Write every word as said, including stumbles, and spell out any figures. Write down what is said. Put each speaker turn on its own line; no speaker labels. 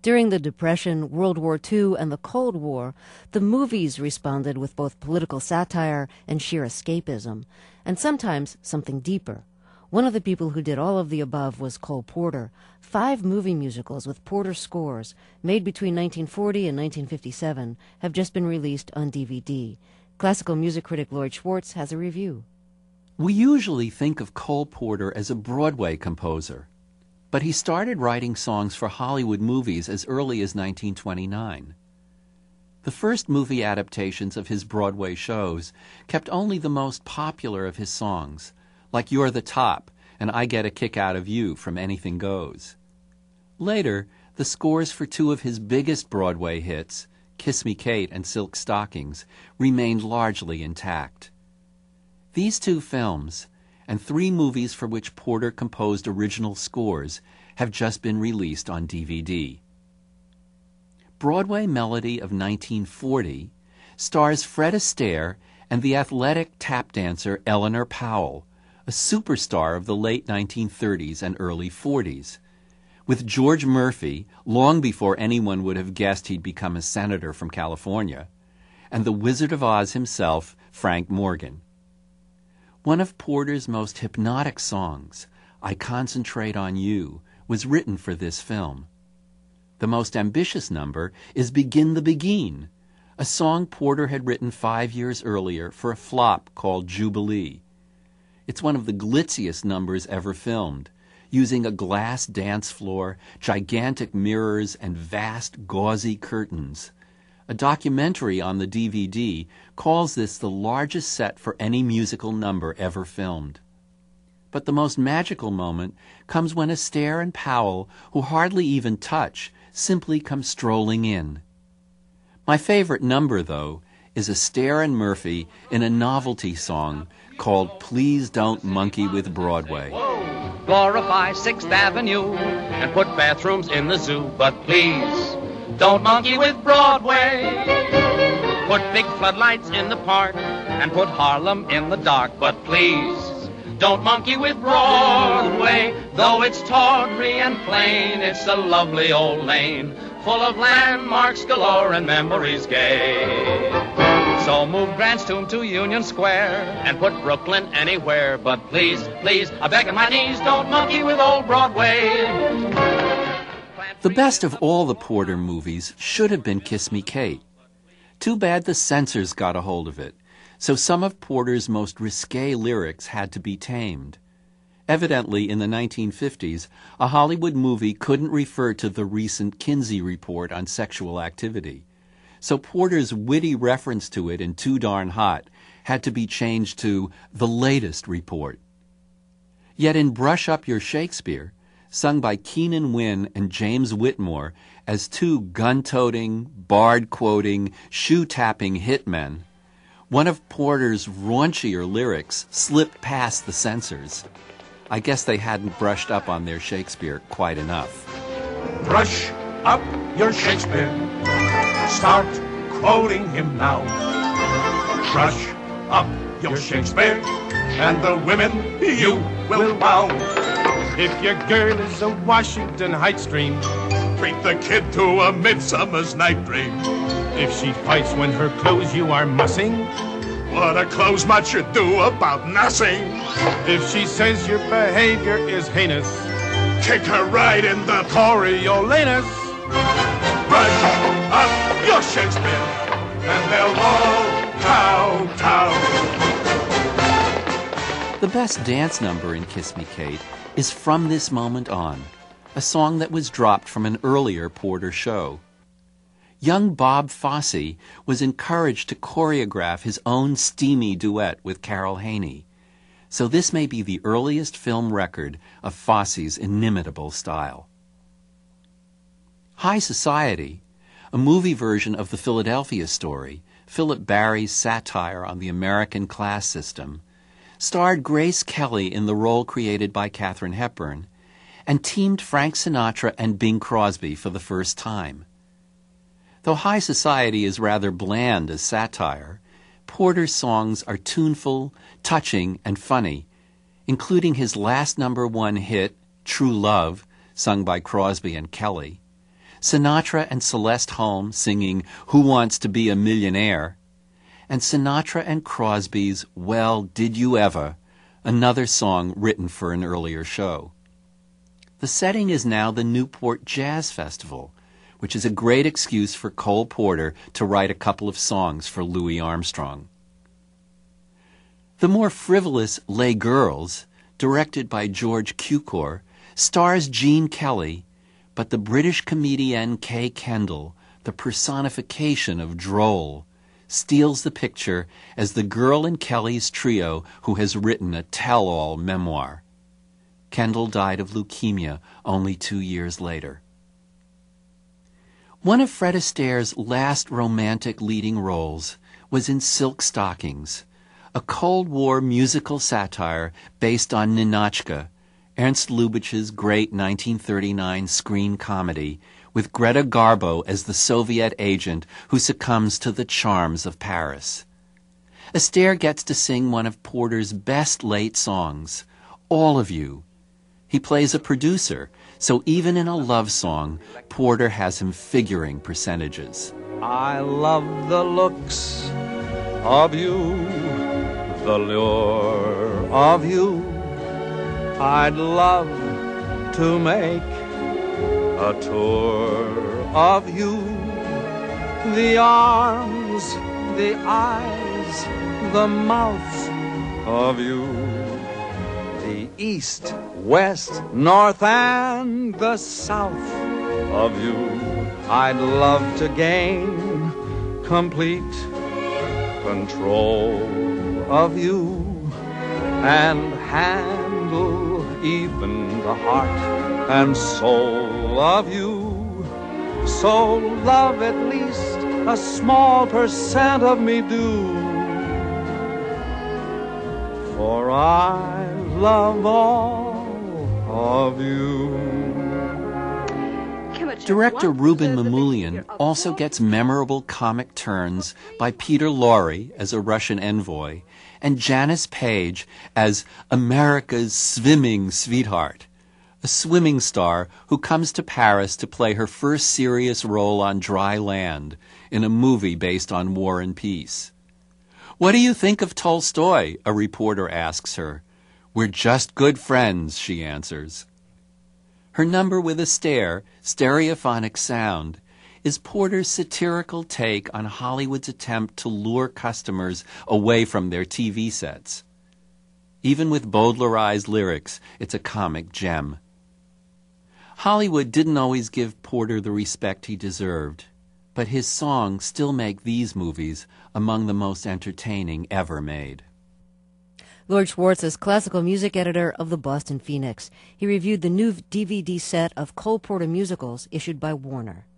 During the Depression, World War Two, and the Cold War, the movies responded with both political satire and sheer escapism, and sometimes something deeper. One of the people who did all of the above was Cole Porter. Five movie musicals with Porter scores, made between nineteen forty and nineteen fifty-seven, have just been released on D V D. Classical music critic Lloyd Schwartz has a review.
We usually think of Cole Porter as a Broadway composer, but he started writing songs for Hollywood movies as early as nineteen twenty-nine. The first movie adaptations of his Broadway shows kept only the most popular of his songs, like You're the Top and I Get a Kick Out of You from Anything Goes. Later, the scores for two of his biggest Broadway hits, Kiss Me Kate and Silk Stockings, remained largely intact. These two films, and three movies for which Porter composed original scores, have just been released on D V D. Broadway Melody of nineteen forty stars Fred Astaire and the athletic tap dancer Eleanor Powell, a superstar of the late nineteen thirties and early forties, with George Murphy, long before anyone would have guessed he'd become a senator from California, and the Wizard of Oz himself, Frank Morgan. One of Porter's most hypnotic songs, I Concentrate on You, was written for this film. The most ambitious number is Begin the Begin, a song Porter had written five years earlier for a flop called Jubilee. It's one of the glitziest numbers ever filmed, using a glass dance floor, gigantic mirrors, and vast gauzy curtains. A documentary on the D V D calls this the largest set for any musical number ever filmed. But the most magical moment comes when Astaire and Powell, who hardly even touch, simply come strolling in. My favorite number, though, is Astaire and Murphy in a novelty song called Please Don't Monkey with Broadway.
Whoa. Glorify Sixth Avenue and put bathrooms in the zoo, but please don't monkey with Broadway. Put big floodlights in the park and put Harlem in the dark, but please don't monkey with Broadway. Though it's tawdry and plain, it's a lovely old lane, full of landmarks galore and memories gay. So move Grant's Tomb to Union Square and put Brooklyn anywhere, but please, please, I beg on my knees, don't monkey with old Broadway.
The best of all the Porter movies should have been Kiss Me Kate. Too bad the censors got a hold of it, so some of Porter's most risque lyrics had to be tamed. Evidently, in the nineteen fifties, a Hollywood movie couldn't refer to the recent Kinsey report on sexual activity, so Porter's witty reference to it in Too Darn Hot had to be changed to the latest report. Yet in Brush Up Your Shakespeare, sung by Keenan Wynn and James Whitmore as two gun-toting, bard-quoting, shoe-tapping hitmen, one of Porter's raunchier lyrics slipped past the censors. I guess they hadn't brushed up on their Shakespeare quite enough.
Brush up your Shakespeare. Start quoting him now. Brush up your Shakespeare, and the women you will wow.
If your girl is a Washington Heights dream,
treat the kid to a Midsummer's Night Dream.
If she fights when her clothes you are mussing,
what a clothes much should do about nothing.
If she says your behavior is heinous,
kick her right in the
Coriolanus.
Brush up your Shakespeare, and they'll all kowtow.
The best dance number in Kiss Me Kate is From This Moment On, a song that was dropped from an earlier Porter show. Young Bob Fosse was encouraged to choreograph his own steamy duet with Carol Haney, so this may be the earliest film record of Fosse's inimitable style. High Society, a movie version of the Philadelphia Story, Philip Barry's satire on the American class system, starred Grace Kelly in the role created by Katharine Hepburn, and teamed Frank Sinatra and Bing Crosby for the first time. Though High Society is rather bland as satire, Porter's songs are tuneful, touching, and funny, including his last number one hit, True Love, sung by Crosby and Kelly, Sinatra and Celeste Holm singing Who Wants to Be a Millionaire, and Sinatra and Crosby's Well, Did You Ever, another song written for an earlier show. The setting is now the Newport Jazz Festival, which is a great excuse for Cole Porter to write a couple of songs for Louis Armstrong. The more frivolous Les Girls, directed by George Cukor, stars Gene Kelly, but the British comedian Kay Kendall, the personification of droll, steals the picture as the girl in Kelly's trio who has written a tell-all memoir. Kendall died of leukemia only two years later. One of Fred Astaire's last romantic leading roles was in Silk Stockings, a Cold War musical satire based on Ninotchka, Ernst Lubitsch's great nineteen thirty-nine screen comedy, with Greta Garbo as the Soviet agent who succumbs to the charms of Paris. Astaire gets to sing one of Porter's best late songs, All of You. He plays a producer, so even in a love song, Porter has him figuring percentages.
I love the looks of you, the lure of you. I'd love to make a tour of you. The arms, the eyes, the mouth of you. The east, west, north, and the south of you. I'd love to gain complete control of you and handle even the heart and soul of you. So love at least a small percent of me do, for I love all of you.
Director Ruben Mamoulian also gets memorable comic turns by Peter Lorre as a Russian envoy and Janice Page as America's swimming sweetheart, a swimming star who comes to Paris to play her first serious role on dry land in a movie based on War and Peace. "What do you think of Tolstoy?" a reporter asks her. "We're just good friends," she answers. Her number with Astaire, Stereophonic Sound, is Porter's satirical take on Hollywood's attempt to lure customers away from their T V sets. Even with Baudelaire's lyrics, it's a comic gem. Hollywood didn't always give Porter the respect he deserved, but his songs still make these movies among the most entertaining ever made.
Lord Schwartz is classical music editor of the Boston Phoenix. He reviewed the new D V D set of Cole Porter musicals issued by Warner.